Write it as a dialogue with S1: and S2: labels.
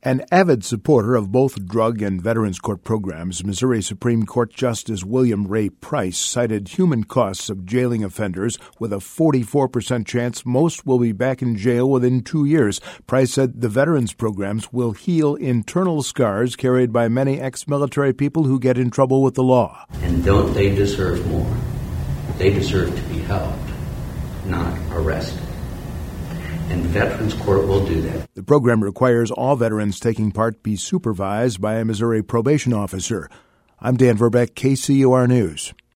S1: An avid supporter of both drug and Veterans Court programs, Missouri Supreme Court Justice William Ray Price cited human costs of jailing offenders with a 44% chance most will be back in jail within 2 years. Price said the Veterans programs will heal internal scars carried by many ex-military people who get in trouble with the law.
S2: And don't they deserve more? They deserve to be helped, not arrested. And the Veterans Court will do that.
S1: The program requires all veterans taking part be supervised by a Missouri probation officer. I'm Dan Verbeck, KCUR News.